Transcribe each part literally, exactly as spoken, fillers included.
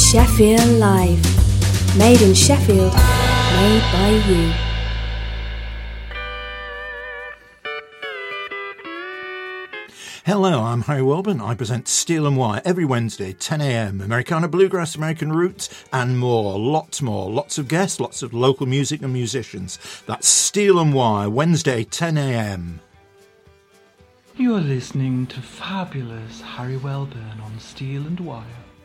Sheffield Live. Made in Sheffield, made by you. Hello, I'm Harry Welburn. I present Steel and Wire every Wednesday, ten a.m. Americana Bluegrass, American Roots, and more. Lots more. Lots of guests, lots of local music and musicians. That's Steel and Wire, Wednesday, ten a.m. You are listening to fabulous Harry Welburn on Steel and Wire.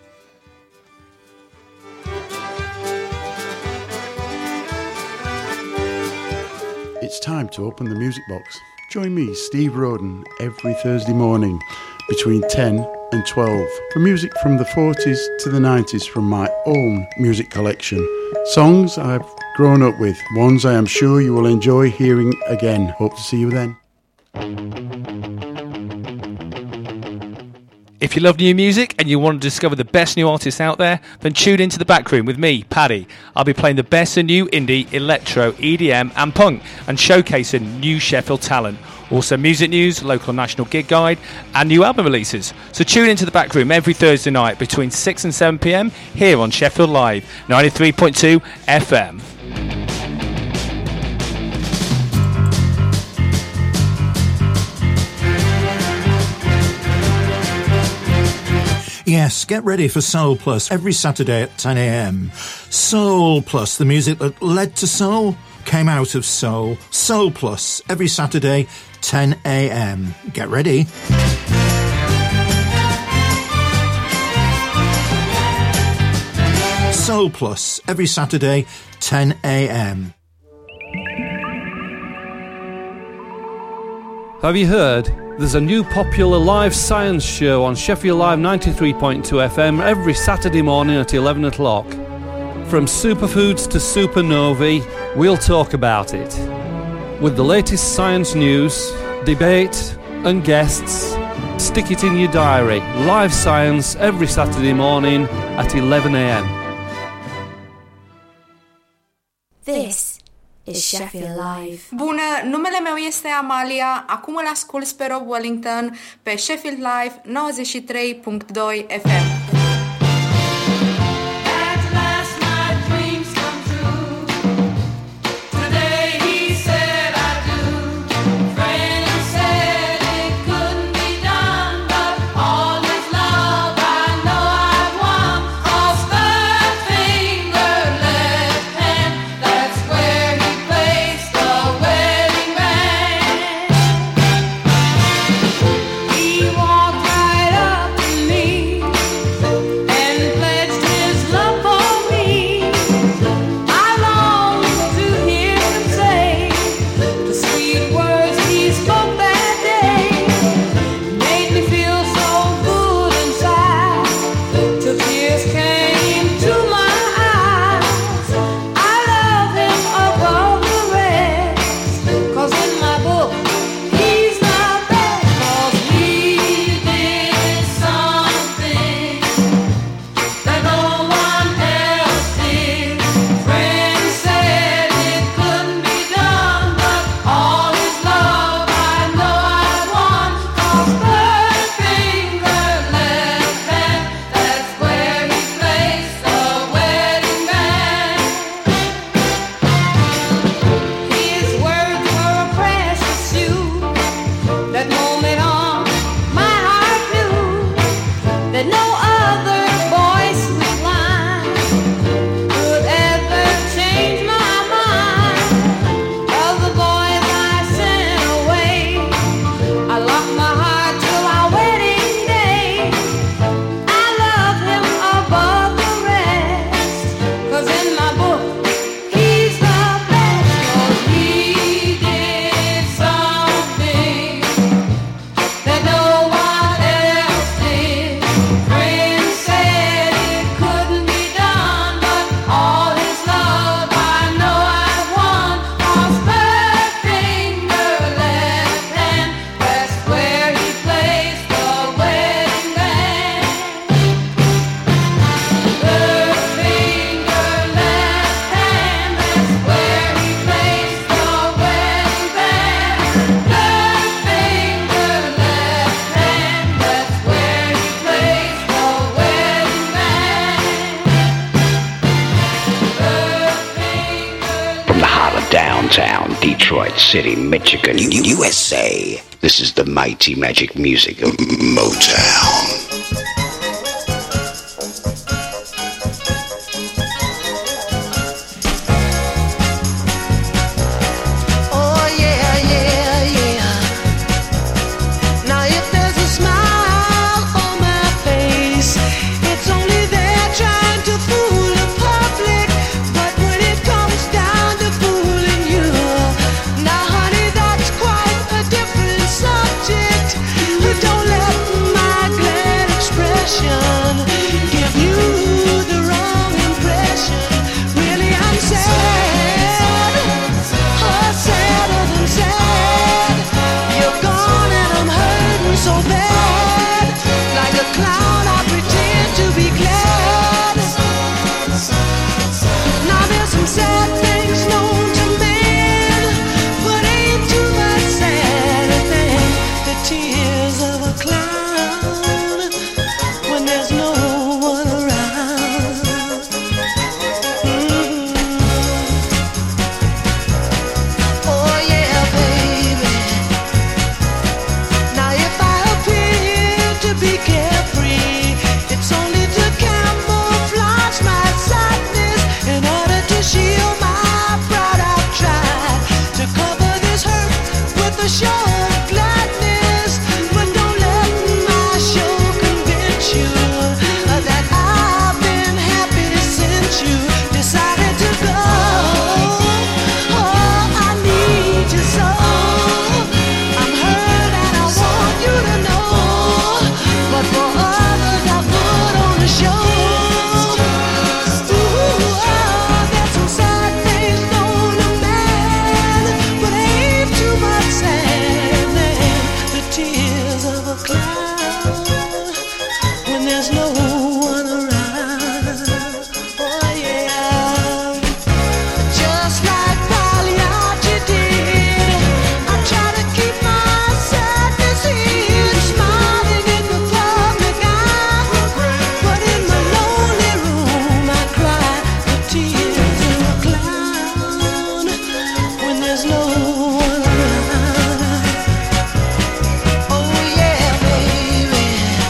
It's time to open the music box. Join me, Steve Roden, every Thursday morning between ten and twelve for music from the forties to the nineties from my own music collection. Songs I've grown up with, ones I am sure you will enjoy hearing again. Hope to see you then. If you love new music and you want to discover the best new artists out there, then tune into The Back Room with me, Paddy. I'll be playing the best of new indie, electro, E D M and punk and showcasing new Sheffield talent. Also music news, local and national gig guide and new album releases. So tune into The Back Room every Thursday night between six and seven p.m. here on Sheffield Live, ninety-three point two F M. Yes, get ready for Soul Plus every Saturday at ten a.m. Soul Plus, the music that led to soul, came out of soul. Soul Plus every Saturday, ten a.m. Get ready. Soul Plus every Saturday, ten a.m. Have you heard? There's a new popular live science show on Sheffield Live ninety-three point two F M every Saturday morning at eleven o'clock. From superfoods to supernovae, we'll talk about it. With the latest science news, debate and guests, stick it in your diary. Live science every Saturday morning at eleven a.m. This is Sheffield Live. Bună, numele meu este Amalia, acum îl ascult pe Rob Wellington pe Sheffield Live nouăzeci și trei punct doi F M. downtown Detroit City, Michigan, U S A. This is the mighty magic music of Motown. Don't let my glad expression give you the wrong impression. Really, I'm sad, oh, sadder than sad. You're gone and I'm hurting so bad. Like a clown, I pretend to be glad. Now there's some sad things known to men, but ain't too much sadder than the tears of a clown when there's no one around. Mm. Oh yeah, baby. Now if I appear to be carefree, it's only to camouflage my sadness. In order to shield my pride, I've tried to cover this hurt with a show of gladness. But don't let my show convince you that I've been happy since you decided to go. Oh, I need you so. I'm hurt and I want you to know. But for others I put on a show. Ooh, oh, there's some sad things known to man, but ain't too much sad than the tears of a clown when there's no one around. Oh yeah, just like Pagliacci did, I try to keep my sadness hid, smiling in the public eye. But in my lonely room I cry the tears of a clown when there's no one around. Oh yeah, baby.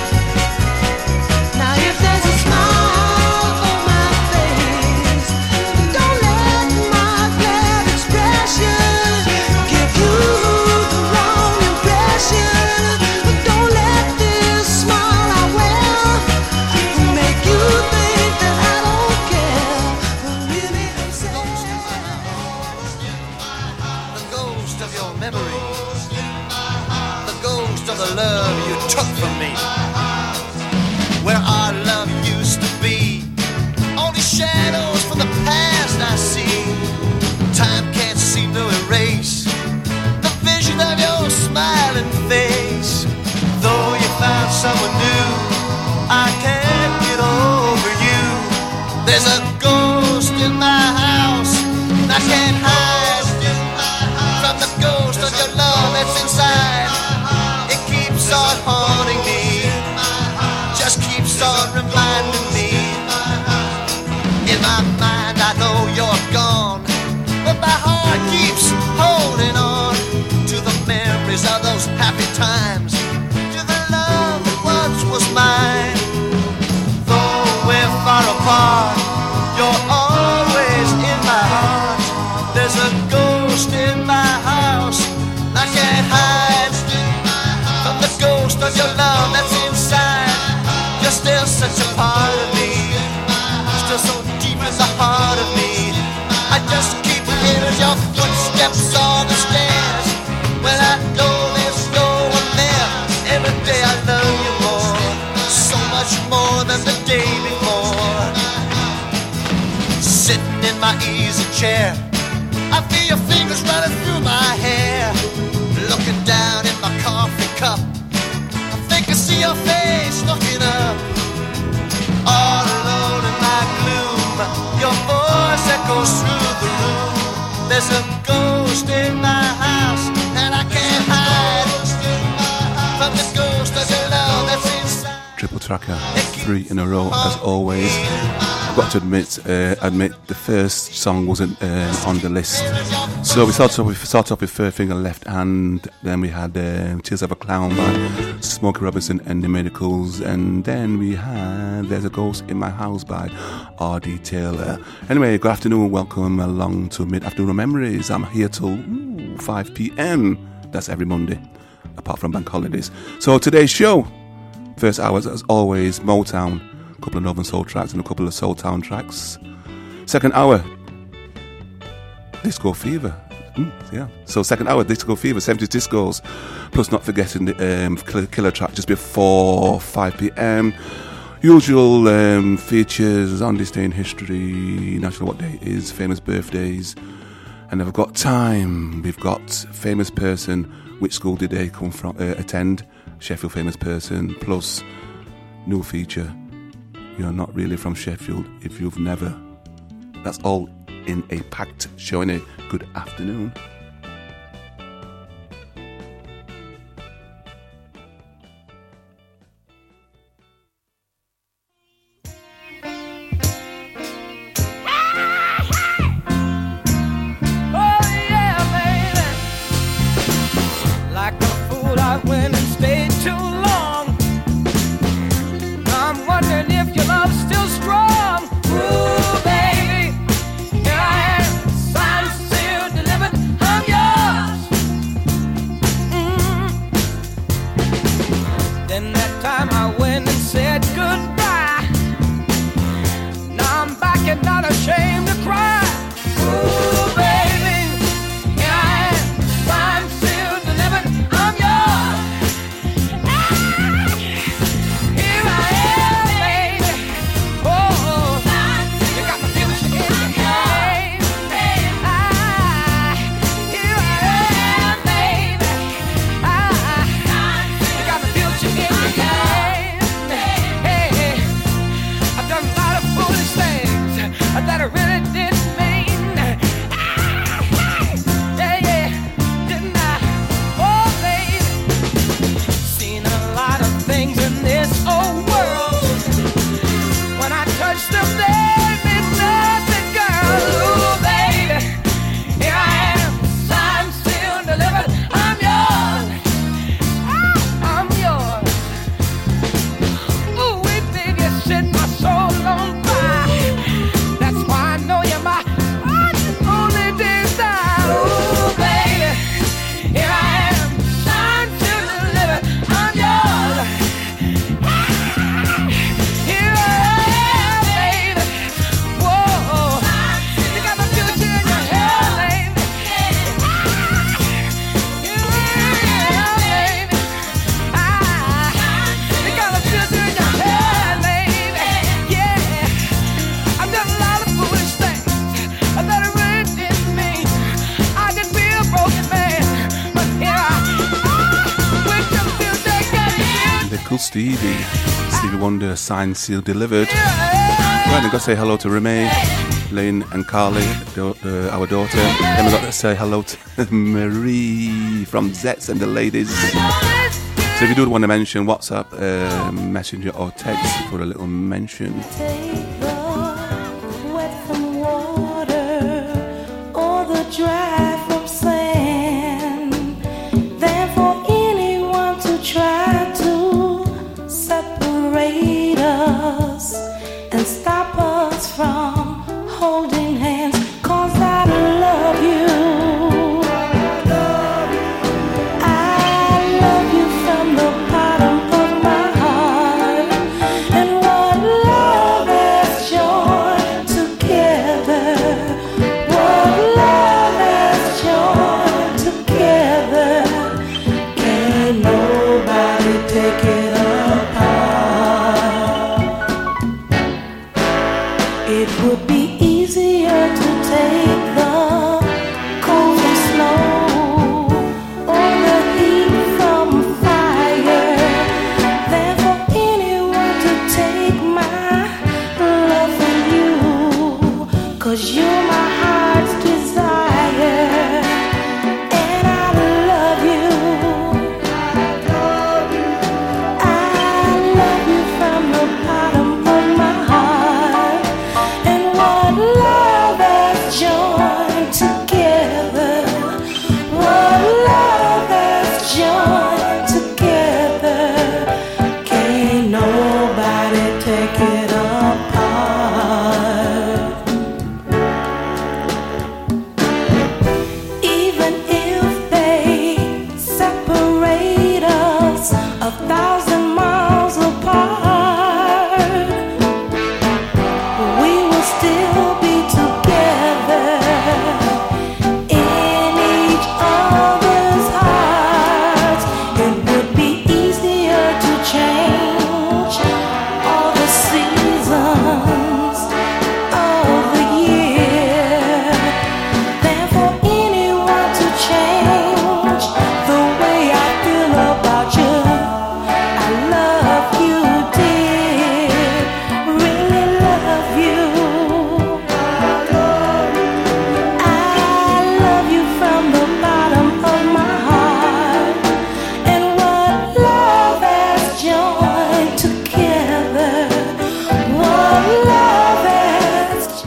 Now if there's a smile on my face, don't let my glad expression give you the wrong impression. Don't let this smile I wear make you think that I don't care. But really I'm sad. The ghost of your memories, the ghost of the love you took from me. Where our love used to be, only shadows from the past I see. Time can't seem to erase the vision of your smiling face. Though you found someone new, I can't get over you. There's a ghost in my house, and I can't hide from the ghost of your love that's inside. It keeps on haunting me, just keeps on reminding me. In my mind I know you're gone, but my heart keeps holding on to the memories of those happy times, to the love that once was mine. Though we're far apart, you're always in my heart. There's a ghost in my house, I can't hide from the ghost of your love that's inside. You're still such a part of me, still so deep in the heart of me. I just keep hearing your footsteps on the stairs. When I know there's no one there, every day I love you more, so much more than the day before. Sitting in my easy chair, I feel your fingers running through my hair. Looking down in my coffee cup, I think I see your face looking up. All alone in my gloom, your voice echoes through the room. There's a ghost in my house, and I can't hide from the ghost of your love that's inside. Triple tracker, three in a row as always. got to admit, uh, admit the first song wasn't uh, on the list. So we started off with, started off with Third Finger Left Hand, then we had uh, Tears of a Clown by Smokey Robinson and the Miracles, and then we had There's a Ghost in My House by R D Taylor. Anyway, good afternoon, welcome along to Mid-Afternoon Memories. I'm here till ooh, five p.m. That's every Monday, apart from bank holidays. So today's show, first hour as always, Motown, a couple of Northern Soul tracks and a couple of Soul Town tracks. Second hour, Disco Fever. Mm, yeah. So second hour, Disco Fever, seventies discos, plus not forgetting the um, killer, killer track just before five p.m. Usual um, features on this day in history, National What Day Is, famous birthdays, and if I've got time, we've got famous person, which school did they come from, uh, attend, Sheffield famous person, plus new feature, you're not really from Sheffield if you've never. That's all in a packed show. In a good afternoon. Stevie, Stevie Wonder, signed, sealed, delivered. Right, we've got to say hello to Renee, Lynn and Carly, do, uh, our daughter. Then we've got to say hello to Marie from Zets and the Ladies. So if you do want to mention, WhatsApp, uh, Messenger or text for a little mention.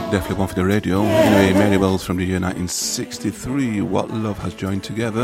definitely one for the radio. Anyway, Mary Wells from the year nineteen sixty-three. What love has joined together.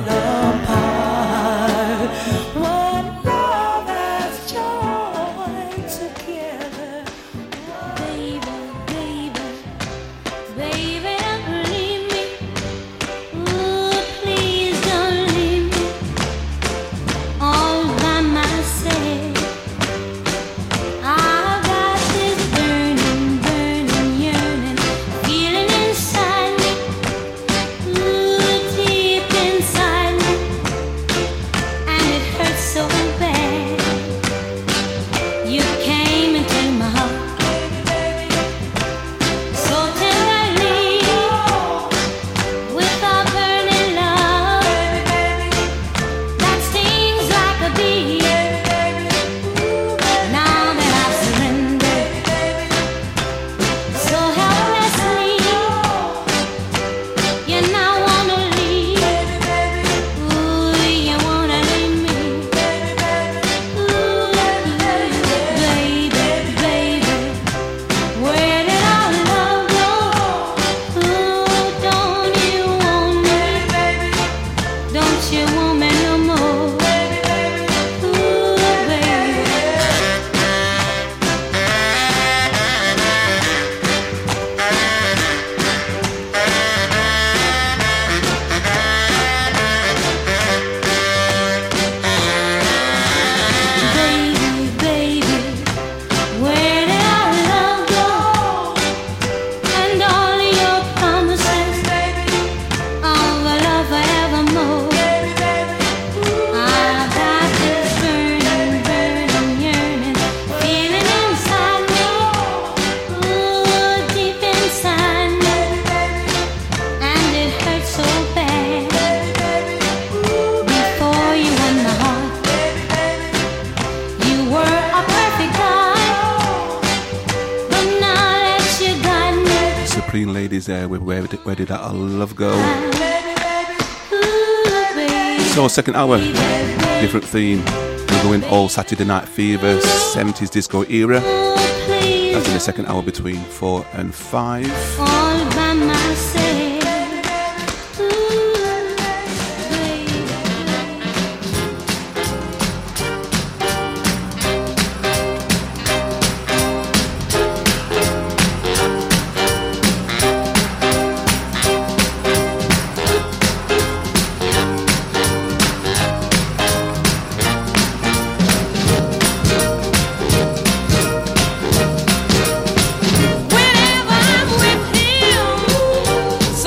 Ladies there with where did, where did that love go? So second hour, different theme. We're going all Saturday Night Fever, seventies disco era. That's in the second hour between four and five. All by myself. Whenever I'm with him,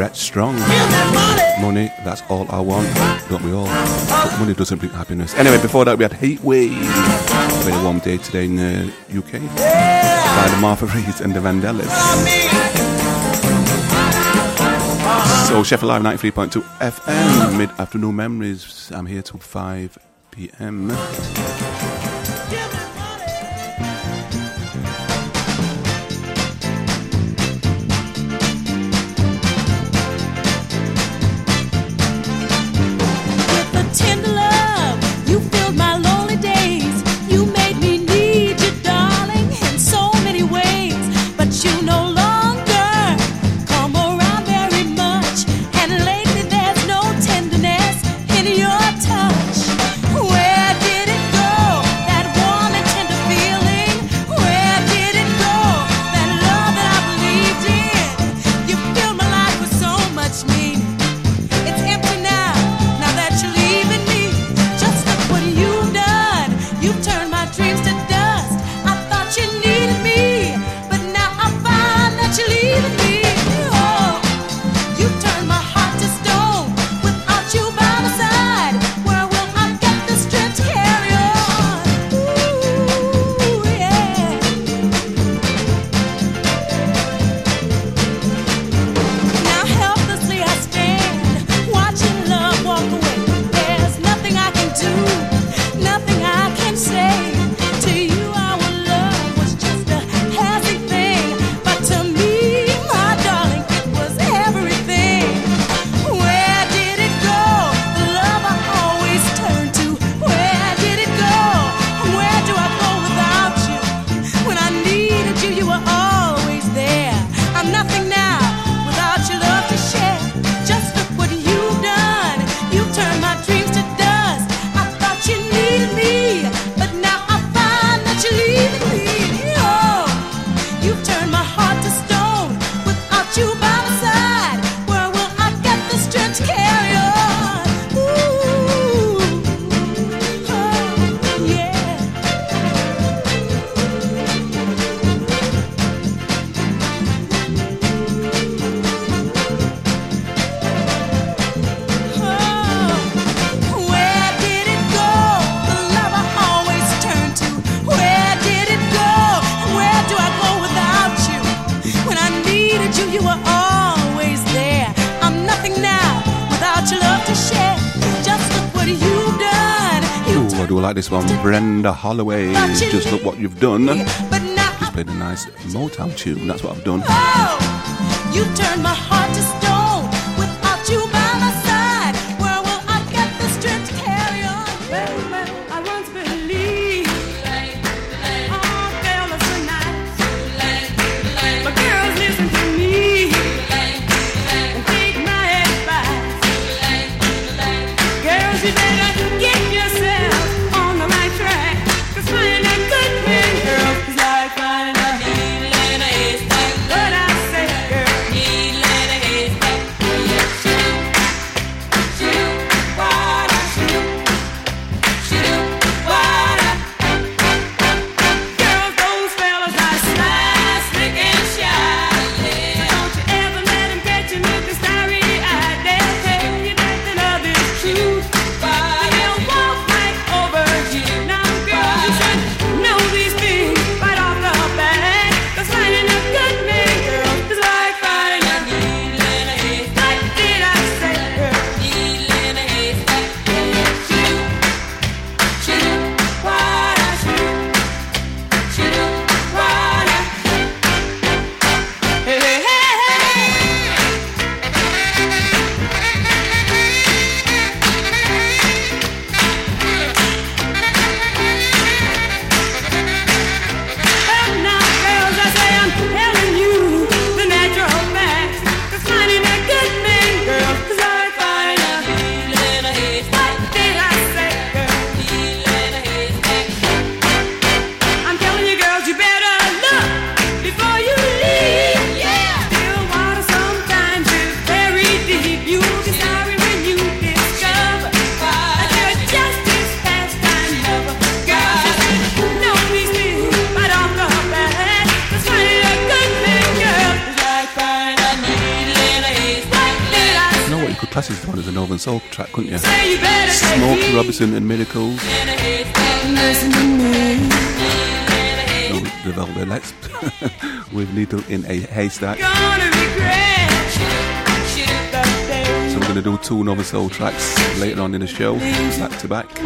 Stretch Strong. Money, that's all I want. Don't we all? But money doesn't bring happiness. Anyway, before that we had Heat Wave. Very warm day today in the U K. By the Martha Reeds and the Vandellas. So Sheffield Live ninety-three point two F M, mid-afternoon memories. I'm here till five p.m. Tender love, you filled my lonely days. You made me need you, darling, in so many ways. But you no longer come around very much. And lately there's no tenderness in your touch. Where did it go, that warm and tender feeling? Where did it go, that love that I believed in? You filled my life with so much meaning. It's empty now, now that you leave. You've turned my dreams to dust. I thought you needed me, but now I find that you're leaving me. Oh, you've turned my heart to stone. Without you by my side, where will I get the strength to carry on? Ooh, yeah. Now helplessly I stand, watching love walk away. There's nothing I can do, nothing I can say. To you our love was just a passing thing, but to me, my darling, it was everything. Where did it go, the love I always turned to? Where did it go, where do I go without you? When I needed you, you were always there. I'm nothing now without your love to share. Just look what you've done, you've turned my dreams to dust. I thought you needed me, but now I find that you're leaving me. Oh, you've turned my heart to stone. Without you by my side, where will I get the strength to carry on? Ooh, oh, yeah. Oh, where did it go, the love I always turned to? Where did it go, where do I go without you? When I needed you, you were always there. I'm nothing now without your love to share. Just look what you've done. Ooh, I do like this one. Brenda Holloway, Just Look What You've Done. But now, Just played a nice Motown tune, that's what I've done. oh, you turned my heart to stone. Without you by my side, where will I get the strength to carry on? Well, well, I once believed all girls are so nice. But girls, listen to me and take my advice. Girls, you better get yourself on the right track. 'Cause finding a good man, girl, is like finding a needle in a haystack. What I say, girl, needle in a haystack. class this one as a Northern Soul track, couldn't you? Smokey Robinson and Miracles. No, the Velvets with Needle in a Haystack. So we're going to do two Northern Soul tracks later on in the show, back to back.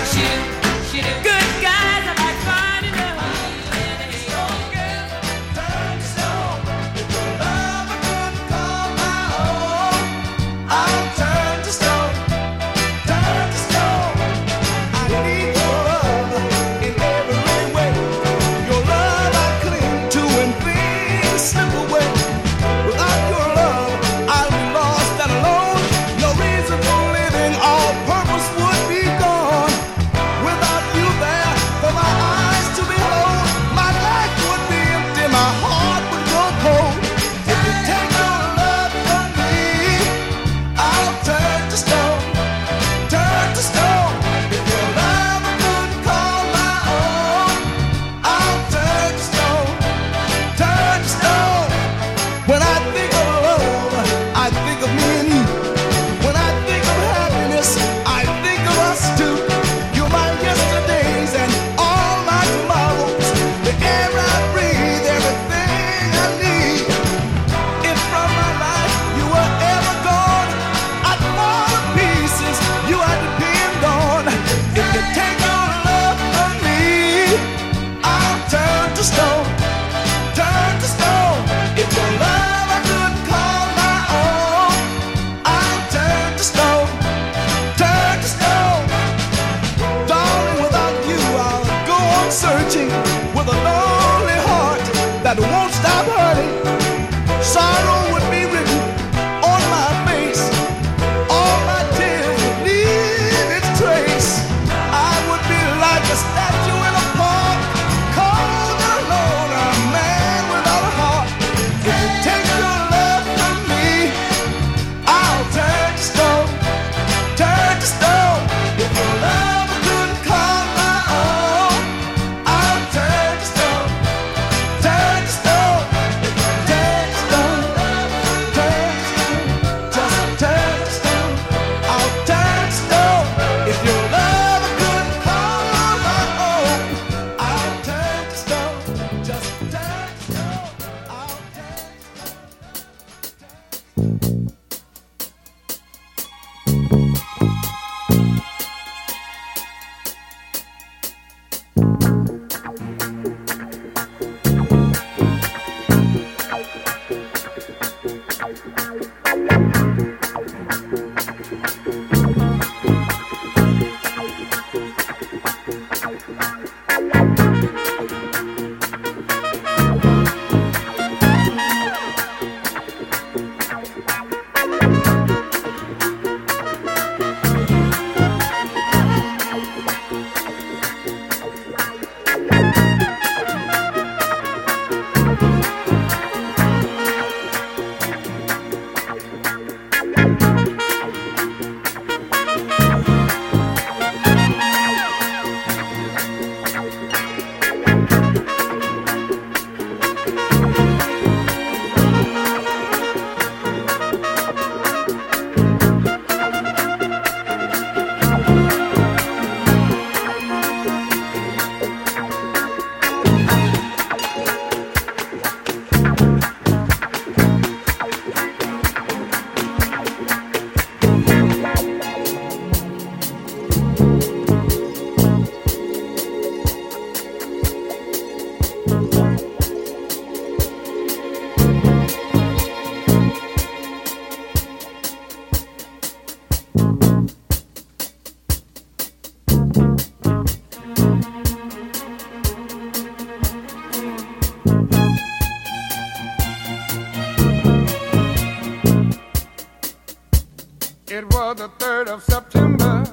It was the third of September.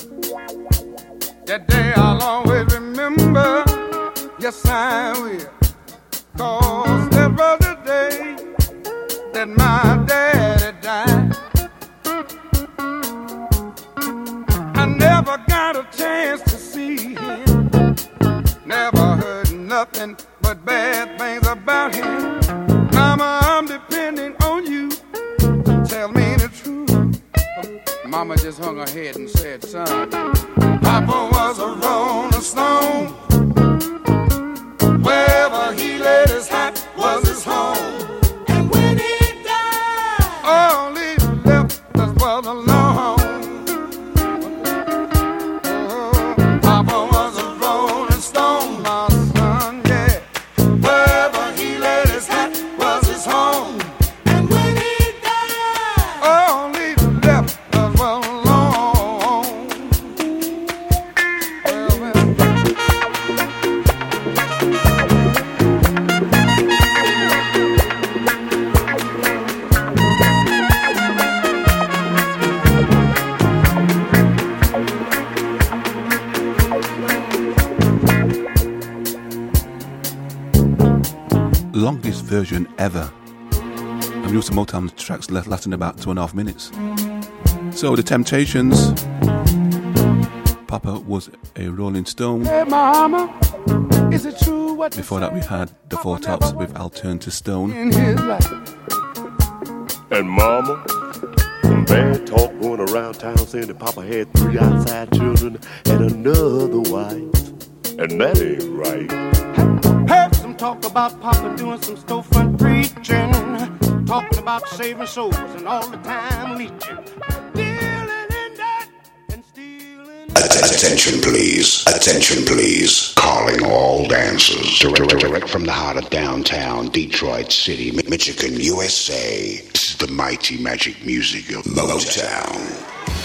That day I'll always remember. Yes, I will. Cause that was the day that my daddy died. I never got a chance to see him. Never heard nothing but bad things about him. Mama, I'm depending on you to tell me the truth. Mama just hung her head and said, son, Papa was a rolling stone. Wherever he laid his hat was his home. And when he died, all he left us was alone. Oh, Papa was a rolling stone, my son, yeah. Wherever he laid his hat was his home. And when he died, all he left us was alone. Well, well. Longest version ever. I'm used to Motown tracks lasting about two and a half minutes. So the Temptations. Papa was a Rolling Stone. Hey, Mama, is it true what Before that we had the Four Tops with I'll Turn to Stone. in his life? And Mama, some bad talk going around town saying that Papa had three outside children and another wife. And that ain't right. Heard some talk about Papa doing some storefront preaching, talking about saving souls and all the time leeching. Dealing in that and stealing. Attention, please. Attention, please. Calling all dancers. Direct, direct from the heart of downtown Detroit City, Mi- Michigan, U S A. This is the mighty magic music of Motown.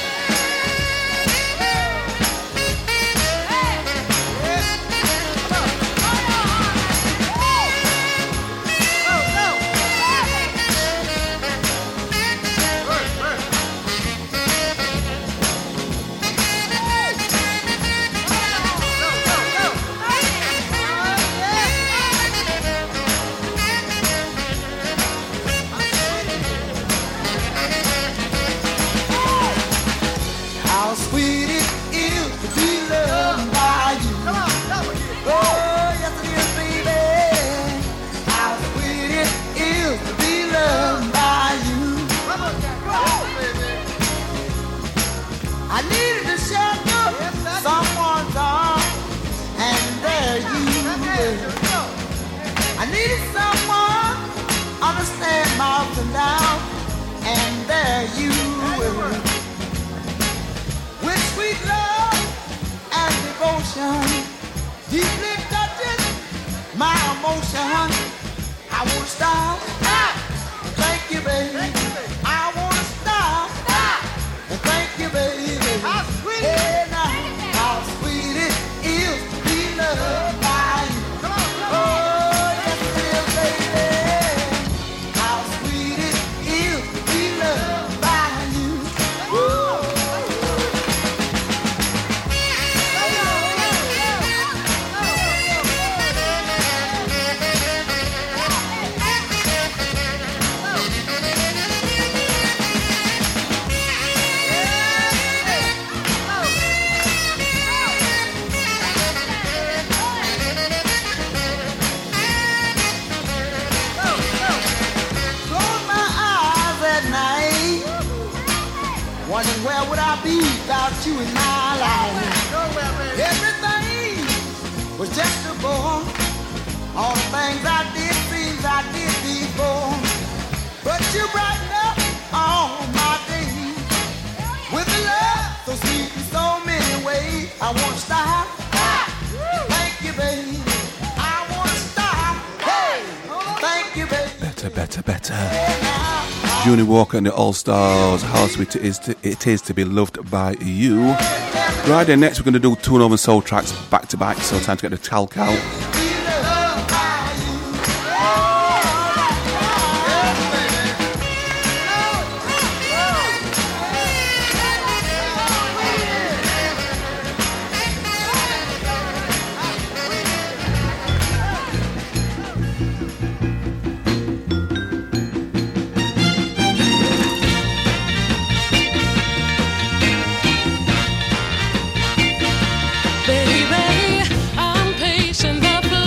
How sweet it is to be loved by you. Oh, yes it is, baby. How sweet it is to be loved by you. I needed to shelter someone's arms, and there you were. I needed someone understand my ups and downs, and there you were. With sweet love and devotion, deeply touches my emotion. I won't stop. Thank you, baby. I won't stop. Thank you, baby. How sweet, hey, now, how sweet it is to be loved by you. Oh, yes it is, baby. How sweet it is to be loved by you. Woo. Close my eyes at night, wondering where would I be without you in my life. Everything was just a bore. All the things I did, things I did before. But you brighten up all my days with a love so sweet in so many ways. I won't stop. Thank you, baby. I won't stop. Hey, thank you, baby. Better, better, better. Junior Walker and the All Stars. How sweet it is to, it is to be loved by you. Right then, next we're going to do two Northern Soul tracks back to back. So time to get the talc out. Baby, I'm pacing the floor.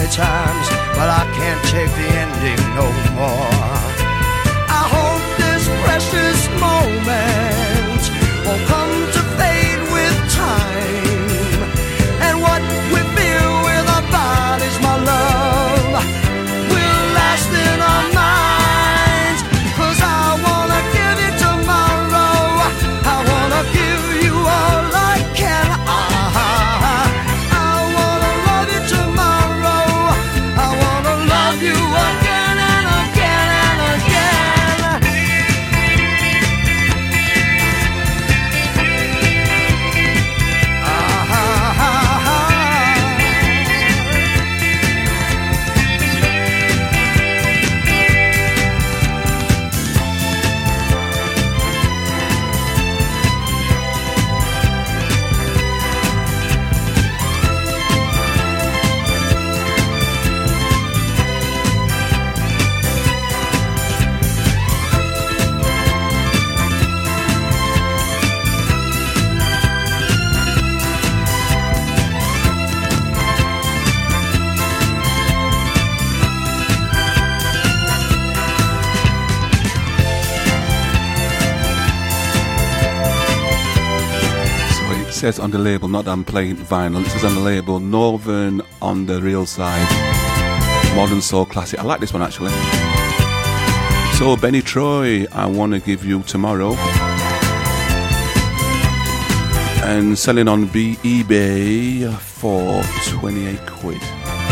many times, but I can't take the ending no more. I hope this precious moment won't come to fade with time, and what we feel with our bodies, my love, will last in our minds. 'Cause I wanna give you tomorrow, I wanna give you all I can. Ah, I wanna love you tomorrow, I wanna love you again and again and again. Ah, ah, ah, ah. It says on the label, not that I'm playing vinyl, it says on the label Northern on the real side, Modern Soul Classic. I like this one actually. So Benny Troy, I want to give you tomorrow, and selling on B- eBay for twenty-eight quid.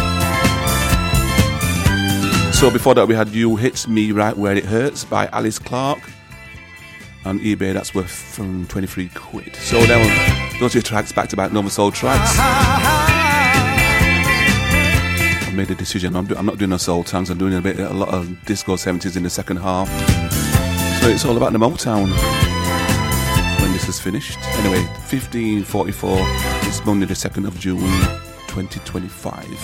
So before that we had You Hits Me Right Where It Hurts by Alice Clark. On eBay, that's worth from twenty-three quid. So then those are tracks back to back, Northern Soul tracks. I made a decision. I'm, do, I'm not doing a soul tongues. I'm doing a bit, a lot of disco seventies in the second half. So it's all about the Motown when this is finished. Anyway, fifteen forty-four. It's Monday, the second of June, twenty twenty-five.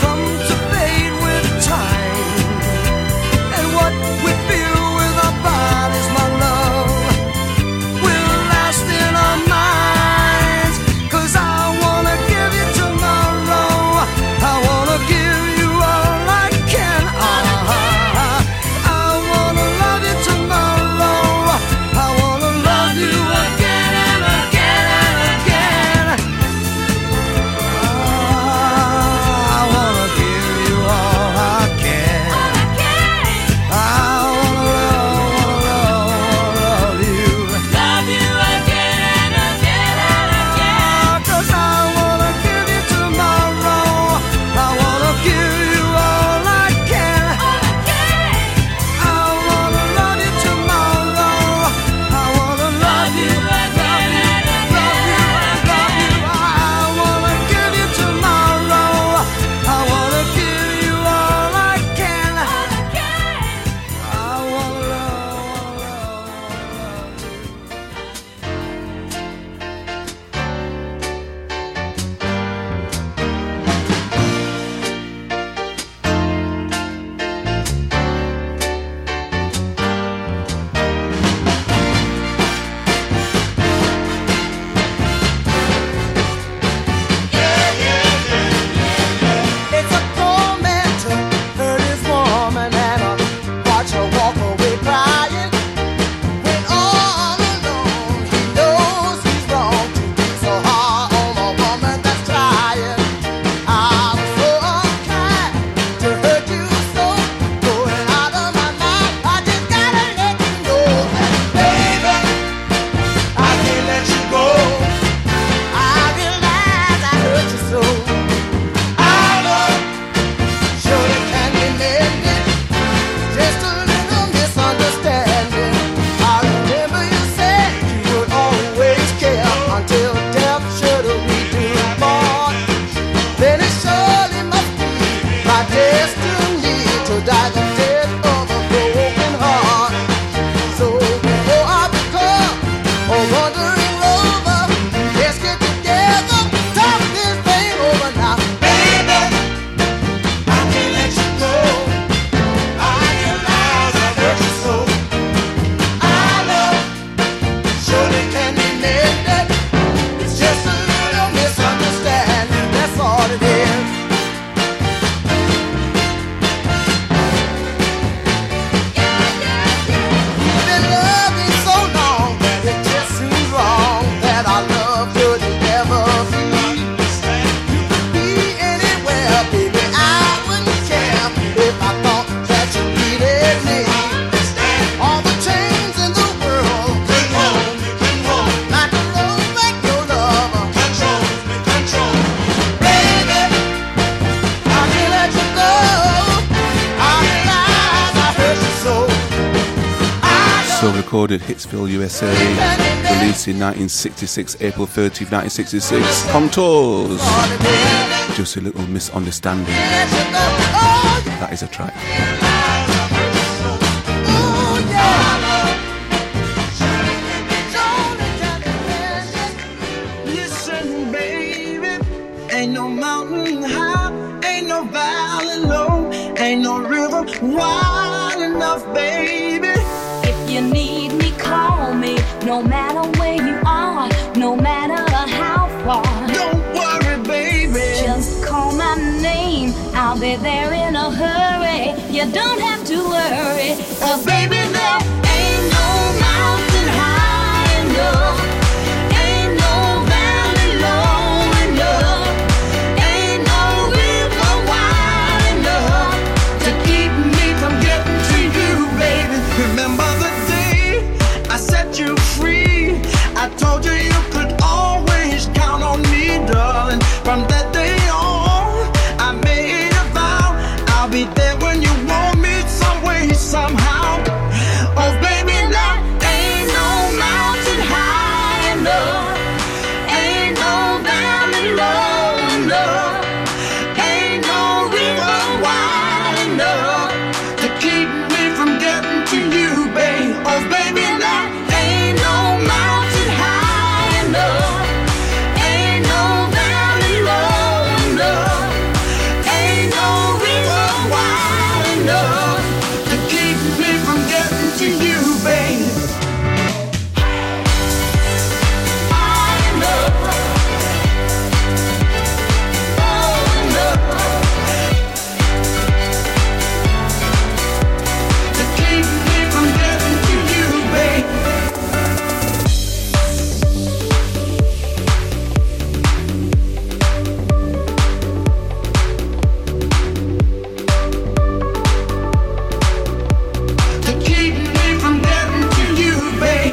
What we feel with our bodies. recorded Hitsville, U S A, released in nineteen sixty-six, April thirtieth, nineteen sixty-six. Contours. Just a little misunderstanding. That is a track. Listen, baby, ain't no mountain high, ain't no valley low, ain't no river wide enough, baby. If you need me, call me. No matter where you are, no matter how far. Don't worry, baby. Just call my name. I'll be there in a hurry. You don't have to worry. Oh, baby, there ain't no mountain high enough. Ain't no valley low enough. Ain't no river wide enough to keep me from getting to you, baby. Remember the day I set you free? I told you you could always count on me, darling. From that day on, I made a vow I'll be there when you want me, some way, somehow. Oh, baby, now ain't no mountain high enough. Ain't no valley low enough. Ain't no river wide enough to keep me from getting to you, babe. Oh, baby, now ain't no mountain high enough. Ain't no valley low enough. Ain't no river wide enough to keep me from getting to you, babe. High enough. Low enough to keep me from getting to you, babe. To keep me from getting to you, babe.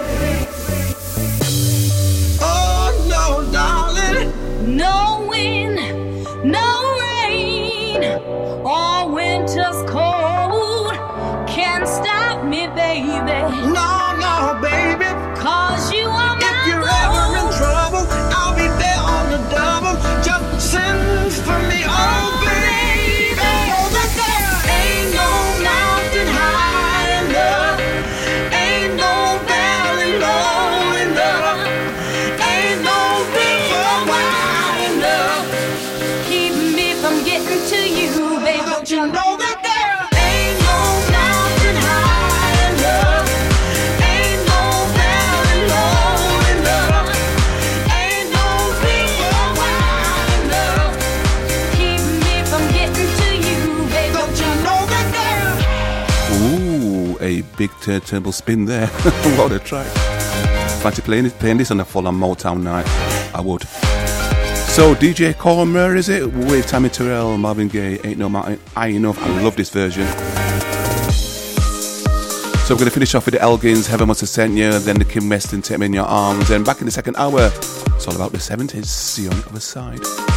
Oh no, darling. No wind, no rain, or winter's cold can stop me, baby. No, no, baby. Cause you are my If you're ever in gold. trouble, I'll be there on the double. Just send for me, oh baby. Oh, that there ain't no mountain high enough. Ain't no valley low enough. Ain't no river wide enough. Keep me from getting to you, baby. Don't you know that there ain't no mountain high enough. Ain't no valley low enough. Ain't no river wide enough. Keep me from getting to you, baby. Don't you know that there? Ooh, a big turntable spin there. What a track. Fancy playing, it, playing this on a full-on Motown night? I would. So, D J Cormer, is it? With Tammy Terrell, Marvin Gaye, Ain't No Mountain High Enough. I love this version. So we're going to finish off with the Elgins, Heaven Must Have Sent You, then the Kim Weston, Take Me In Your Arms, and back in the second hour, it's all about the seventies. See you on the other side.